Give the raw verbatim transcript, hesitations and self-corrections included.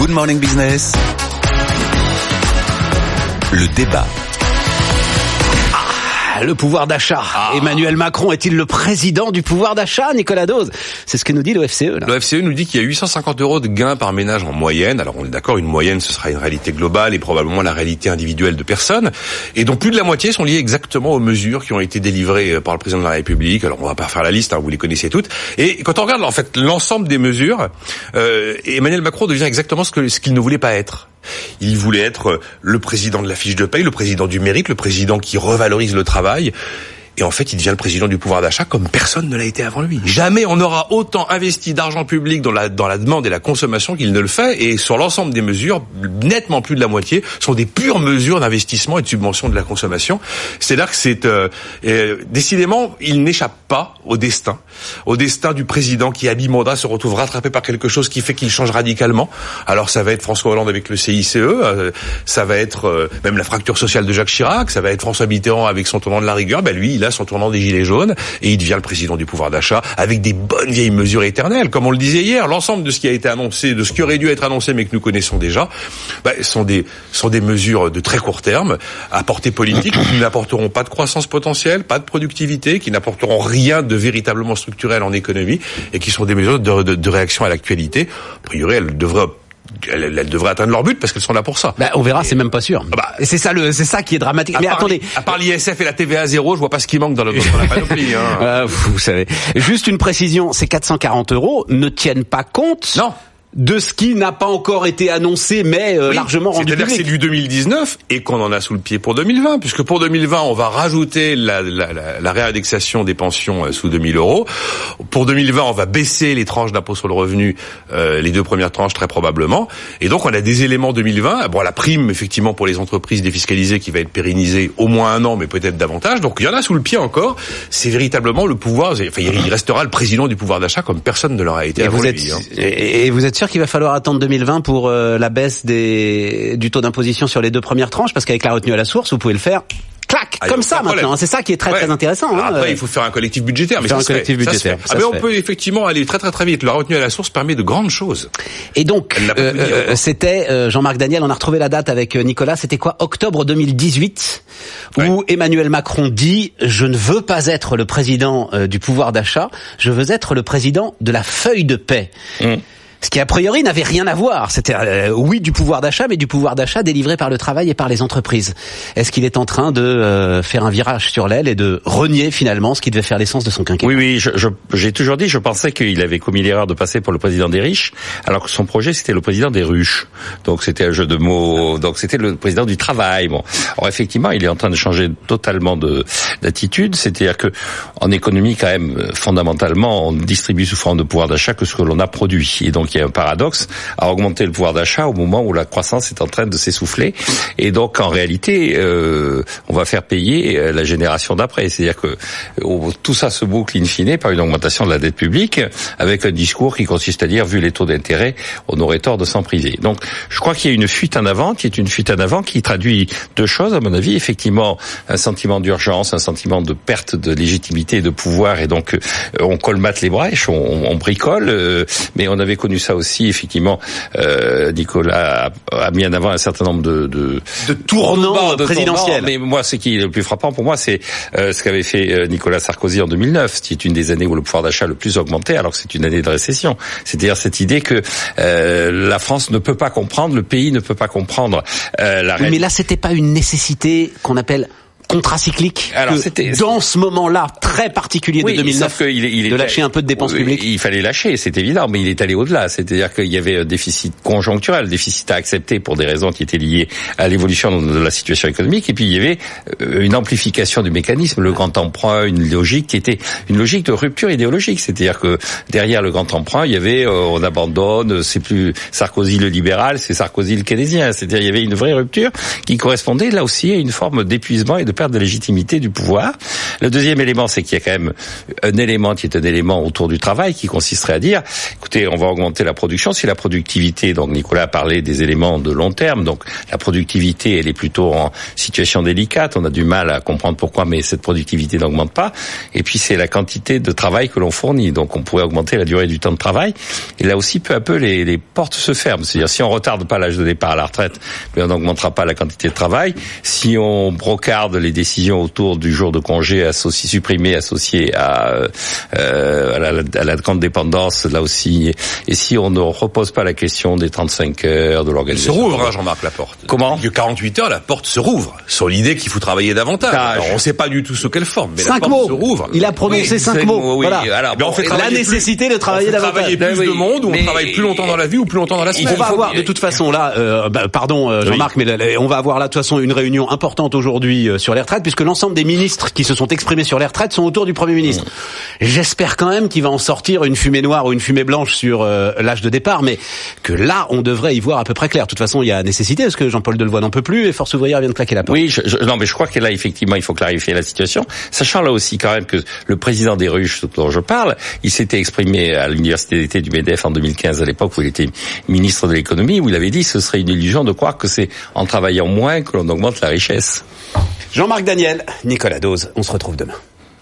Good Morning Business, le débat. Ah, le pouvoir d'achat. Ah. Emmanuel Macron est-il le président du pouvoir d'achat, Nicolas Dose? C'est ce que nous dit l'O F C E. Là. L'O F C E nous dit qu'il y a huit cent cinquante euros de gains par ménage en moyenne. Alors on est d'accord, une moyenne ce sera une réalité globale et probablement la réalité individuelle de personnes. Et dont plus de la moitié sont liées exactement aux mesures qui ont été délivrées par le président de la République. Alors on va pas faire la liste, hein, vous les connaissez toutes. Et quand on regarde en fait l'ensemble des mesures, euh, Emmanuel Macron devient exactement ce que ce qu'il ne voulait pas être. Il voulait être le président de la fiche de paye, le président du mérite, le président qui revalorise le travail. Et en fait, il devient le président du pouvoir d'achat comme personne ne l'a été avant lui. Jamais on n'aura autant investi d'argent public dans la, dans la demande et la consommation qu'il ne le fait. Et sur l'ensemble des mesures, nettement plus de la moitié sont des pures mesures d'investissement et de subvention de la consommation. C'est-à-dire que c'est euh, euh, décidément, il n'échappe pas au destin, au destin du président qui, à mi-mandat, se retrouve rattrapé par quelque chose qui fait qu'il change radicalement. Alors ça va être François Hollande avec le C I C E, euh, ça va être euh, même la fracture sociale de Jacques Chirac, ça va être François Mitterrand avec son tournant de la rigueur. Ben lui, il a son tournant des gilets jaunes et il devient le président du pouvoir d'achat avec des bonnes vieilles mesures éternelles. Comme on le disait hier, l'ensemble de ce qui a été annoncé, de ce qui aurait dû être annoncé mais que nous connaissons déjà, bah, sont des sont des mesures de très court terme, à portée politique, qui n'apporteront pas de croissance potentielle, pas de productivité, qui n'apporteront rien de véritablement structurel en économie et qui sont des mesures de, de, de réaction à l'actualité. A priori, elles devraient Elles, elles devraient atteindre leur but parce qu'elles sont là pour ça. Bah, on verra, et, c'est même pas sûr. Bah, et c'est ça le, c'est ça qui est dramatique. Mais part, attendez, à part l'I S F et la T V A zéro, je vois pas ce qui manque dans, le, dans la panoplie. Hein. euh, vous savez. Juste une précision, ces quatre cent quarante euros ne tiennent pas compte. Non. De ce qui n'a pas encore été annoncé, mais euh, oui, largement rendu public. C'est-à-dire que c'est du deux mille dix-neuf et qu'on en a sous le pied pour deux mille vingt, puisque pour deux mille vingt, on va rajouter la, la, la, la réindexation des pensions sous deux mille euros. Pour deux mille vingt, on va baisser les tranches d'impôt sur le revenu, euh, les deux premières tranches très probablement. Et donc, on a des éléments deux mille vingt. Bon, la prime, effectivement, pour les entreprises défiscalisées qui va être pérennisée au moins un an, mais peut-être davantage. Donc, il y en a sous le pied encore. C'est véritablement le pouvoir. Enfin, il restera le président du pouvoir d'achat comme personne ne l'aura été et avant vous lui. Êtes, hein. et, et vous êtes sûr qu'il va falloir attendre deux mille vingt pour euh, la baisse des, du taux d'imposition sur les deux premières tranches, parce qu'avec la retenue à la source, vous pouvez le faire clac, ah, comme ça maintenant. Hein, c'est ça qui est très ouais. très intéressant. Alors hein, après, euh... il faut faire un collectif budgétaire, mais faire ça un se collectif fait, budgétaire. Ça se fait. Ah, mais on peut effectivement aller très très très vite. La retenue à la source permet de grandes choses. Et donc, euh, euh, c'était euh, Jean-Marc Daniel. On a retrouvé la date avec Nicolas. C'était quoi, octobre deux mille dix-huit, ouais. où Emmanuel Macron dit « Je ne veux pas être le président euh, du pouvoir d'achat. Je veux être le président de la feuille de paix. Mmh. » Ce qui a priori n'avait rien à voir. C'était euh, oui du pouvoir d'achat, mais du pouvoir d'achat délivré par le travail et par les entreprises. Est-ce qu'il est en train de euh, faire un virage sur l'aile et de renier finalement ce qui devait faire l'essence de son quinquennat? Oui, oui, je, je, j'ai toujours dit, je pensais qu'il avait commis l'erreur de passer pour le président des riches, alors que son projet c'était le président des ruches. Donc c'était un jeu de mots. Donc c'était le président du travail. Bon, alors effectivement, il est en train de changer totalement de d'attitude. C'est-à-dire que en économie, quand même, fondamentalement, on distribue sous forme de pouvoir d'achat que ce que l'on a produit. Et donc il y a un paradoxe à augmenter le pouvoir d'achat au moment où la croissance est en train de s'essouffler. Et donc, en réalité, euh, on va faire payer la génération d'après. C'est-à-dire que euh, tout ça se boucle in fine par une augmentation de la dette publique, avec un discours qui consiste à dire, vu les taux d'intérêt, on aurait tort de s'en priver. Donc, je crois qu'il y a une fuite en avant, qui est une fuite en avant qui traduit deux choses, à mon avis. Effectivement, un sentiment d'urgence, un sentiment de perte de légitimité et de pouvoir, et donc euh, on colmate les brèches, on, on bricole, euh, mais on avait connu ça aussi, effectivement, euh, Nicolas a, a mis en avant un certain nombre de de, de tournants présidentiels. Mais moi, ce qui est le plus frappant pour moi, c'est euh, ce qu'avait fait Nicolas Sarkozy en deux mille neuf, qui est une des années où le pouvoir d'achat le plus augmenté, alors que c'est une année de récession. C'est-à-dire cette idée que euh, la France ne peut pas comprendre, le pays ne peut pas comprendre euh, la réalité. Mais là, c'était pas une nécessité qu'on appelle contracyclique. Alors, c'était dans ce moment-là très particulier de oui, deux mille neuf, il, il de lâcher un peu de dépenses oui, publiques. Il fallait lâcher, c'est évident, mais il est allé au-delà. C'est-à-dire qu'il y avait un déficit conjoncturel, déficit à accepter pour des raisons qui étaient liées à l'évolution de la situation économique, et puis il y avait une amplification du mécanisme, le grand emprunt, une logique qui était une logique de rupture idéologique. C'est-à-dire que derrière le grand emprunt, il y avait euh, on abandonne, c'est plus Sarkozy le libéral, c'est Sarkozy le keynésien. C'est-à-dire il y avait une vraie rupture qui correspondait là aussi à une forme d'épuisement et de perte perte de légitimité du pouvoir. Le deuxième élément, c'est qu'il y a quand même un élément qui est un élément autour du travail qui consisterait à dire, écoutez, on va augmenter la production. Si la productivité, donc Nicolas a parlé des éléments de long terme, donc la productivité, elle est plutôt en situation délicate. On a du mal à comprendre pourquoi, mais cette productivité n'augmente pas. Et puis c'est la quantité de travail que l'on fournit. Donc on pourrait augmenter la durée du temps de travail. Et là aussi, peu à peu, les, les portes se ferment. C'est-à-dire si on retarde pas l'âge de départ à la retraite, mais on n'augmentera pas la quantité de travail. Si on brocarde les décisions autour du jour de congé associé, supprimé, associé à, euh, à, la, à la grande dépendance, là aussi. Et si on ne repose pas la question des trente-cinq heures, de l'organisation. Il se rouvre, hein, Jean-Marc, la porte. Comment? Il y a quarante-huit heures, la porte se rouvre. Sur l'idée qu'il faut travailler davantage. Alors, on ne sait pas du tout sous quelle forme, mais cinq la porte mots. se rouvre. Il a prononcé oui, cinq mots. mots oui. Voilà. Alors, bon, on fait la nécessité plus, de travailler davantage. Travailler plus oui, de monde, ou mais... on travaille plus longtemps dans la vie, ou plus longtemps dans la semaine. On va avoir, de toute façon, là, euh, bah, pardon, euh, Jean-Marc, oui. mais on va avoir là, de toute façon, une réunion importante aujourd'hui euh, sur les retraites, puisque l'ensemble des ministres qui se sont exprimés sur les retraites sont autour du Premier ministre. Mmh. J'espère quand même qu'il va en sortir une fumée noire ou une fumée blanche sur euh, l'âge de départ, mais que là, on devrait y voir à peu près clair. De toute façon, il y a nécessité, parce que Jean-Paul Delevoye n'en peut plus, et Force ouvrière vient de claquer la porte. Oui, je, je, non, mais je crois que là, effectivement, il faut clarifier la situation, sachant là aussi quand même que le président des Ruches, dont je parle, il s'était exprimé à l'université d'été du MEDEF en deux mille quinze, à l'époque où il était ministre de l'économie, où il avait dit que ce serait une illusion de croire que c'est en travaillant moins que l'on augmente la richesse. Jean-Marc Daniel, Nicolas Dose, on se retrouve demain.